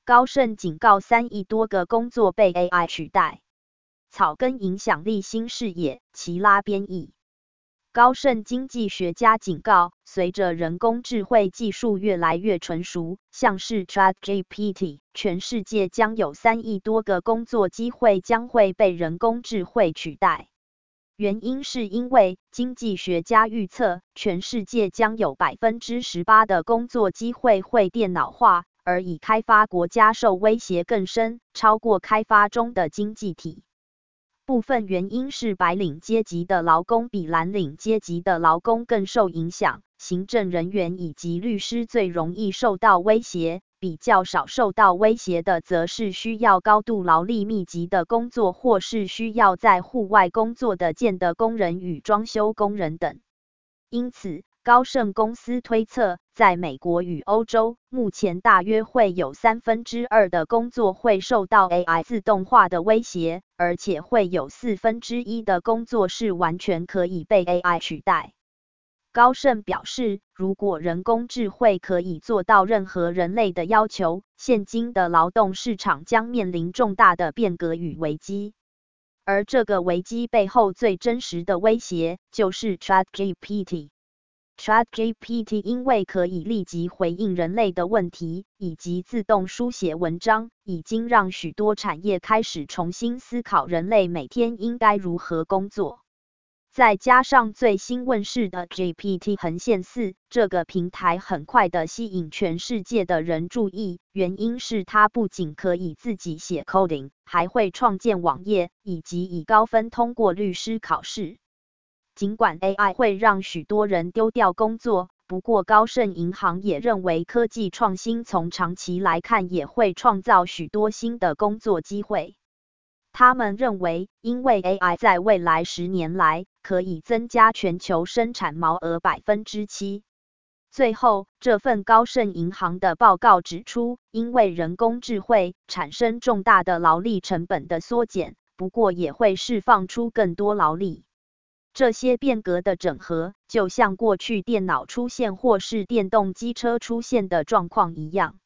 高盛警告3亿多个工作被 AI 取代。草根影响力新视野，齐拉编译。高盛经济学家警告，随着人工智慧技术越来越纯熟，像是 ChatGPT， 全世界将有3亿多个工作机会将会被人工智慧取代。原因是因为经济学家预测，全世界将有 18% 的工作机会会电脑化，而已开发国家受威胁更深，超过开发中的经济体。部分原因是白领阶级的劳工比蓝领阶级的劳工更受影响，行政人员以及律师最容易受到威胁，比较少受到威胁的则是需要高度劳力密集的工作或是需要在户外工作的建的工人与装修工人等。因此，高盛公司推测，在美国与欧洲，目前大约会有2/3的工作会受到 AI 自动化的威胁，而且会有1/4的工作是完全可以被 AI 取代。高盛表示，如果人工智慧可以做到任何人类的要求，现今的劳动市场将面临重大的变革与危机。而这个危机背后最真实的威胁，就是 ChatGPT。ChatGPT 因为可以立即回应人类的问题，以及自动书写文章，已经让许多产业开始重新思考人类每天应该如何工作。再加上最新问世的 GPT-4， 这个平台很快的吸引全世界的人注意，原因是它不仅可以自己写 coding， 还会创建网页，以及以高分通过律师考试。尽管 AI 会让许多人丢掉工作，不过高盛银行也认为科技创新从长期来看也会创造许多新的工作机会。他们认为，因为 AI 在未来10年来可以增加全球生产毛额 7%。最后，这份高盛银行的报告指出，因为人工智慧产生重大的劳力成本的缩减，不过也会释放出更多劳力。这些变革的整合，就像过去电脑出现或是电动机车出现的状况一样。